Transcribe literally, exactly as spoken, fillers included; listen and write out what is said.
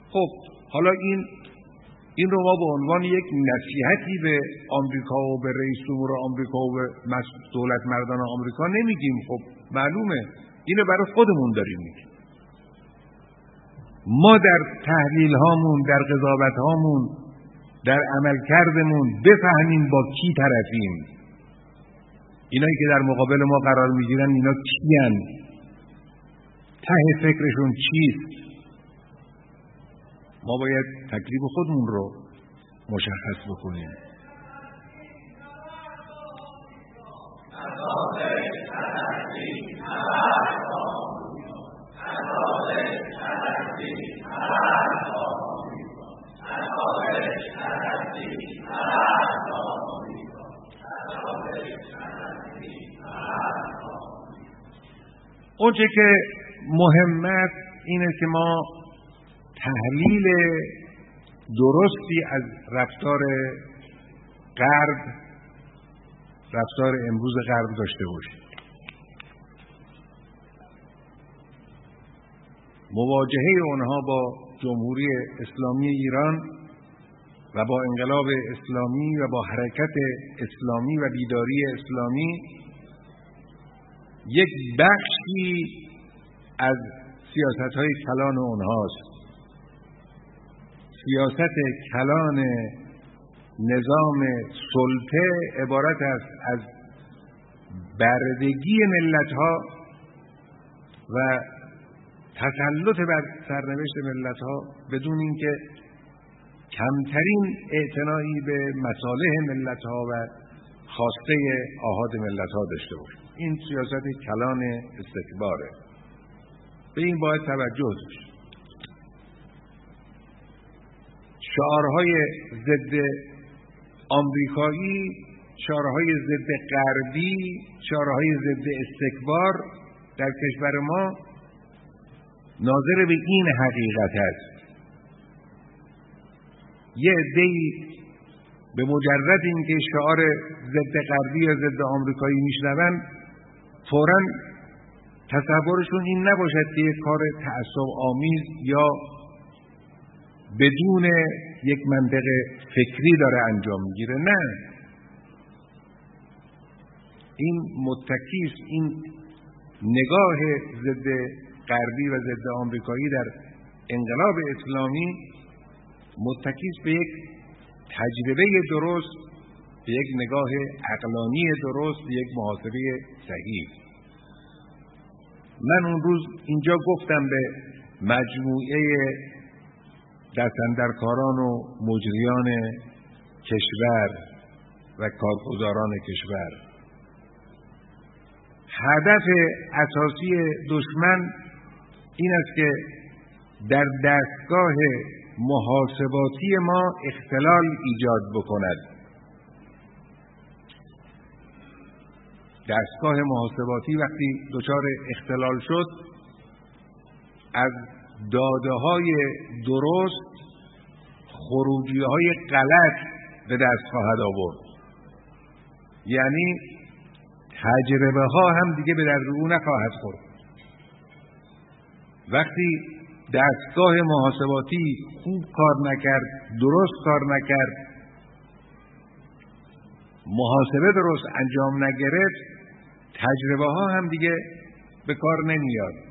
خب حالا این این رو ما به عنوان یک نصیحتی به آمریکا و به رئیس جمهور آمریکا و به دولت مردان آمریکا نمیگیم. خب معلومه اینو برای خودمون داریم میگیم. ما در تحلیل هامون، در قضاوت هامون، در عملکردمون بفهمیم با کی طرفیم. اینایی که در مقابل ما قرار میگیرن اینا کیان؟ ته فکرشون چیست؟ ما باید تکلیف خودمون رو مشخص بکنیم. اونچه که مهم است اینه که ما تحلیل درستی از رفتار غرب، رفتار امروز غرب داشته باشیم. مواجهه اونها با جمهوری اسلامی ایران و با انقلاب اسلامی و با حرکت اسلامی و بیداری اسلامی یک بخشی از سیاست‌های کلان اونهاست. سیاست کلان نظام سلطه عبارت است از بردگی ملت‌ها و تسلط بر سرنوشت ملت‌ها بدون اینکه کمترین اعتنایی به مصالح ملت‌ها و خواسته آحاد ملت‌ها داشته باشد. این سیاست کلان استکباره. به این باید توجه داشت. شعارهای ضد آمریکایی، شعارهای ضد غربی، شعارهای ضد استکبار در کشور ما ناظر به این حقیقت است. یه عده‌ای به مجرد اینکه شعار ضد غربی یا ضد آمریکایی میشنون فوراً تصورشون این نباشد که یک کار تعصب آمیز یا بدون یک منطق فکری داره انجام میگیره. نه، این متکیست، این نگاه ضد غربی و ضد آمریکایی در انقلاب اسلامی متکیست به یک تجربه درست، به یک نگاه عقلانی درست، به یک محاسبه صحیح. من اون روز اینجا گفتم به مجموعه دستاندرکاران و مجریان کشور و کارگزاران کشور، هدف اساسی دشمن این است که در دستگاه محاسباتی ما اختلال ایجاد بکند. دستگاه محاسباتی وقتی دچار اختلال شد، از داده‌های درست خروجی‌های غلط به دست خواهد آورد. یعنی تجربه ها هم دیگه به درد او نخواهد خورد. وقتی دستگاه محاسباتی خوب کار نکرد، درست کار نکرد، محاسبه درست انجام نگرفت، تجربه ها هم دیگه به کار نمیاد.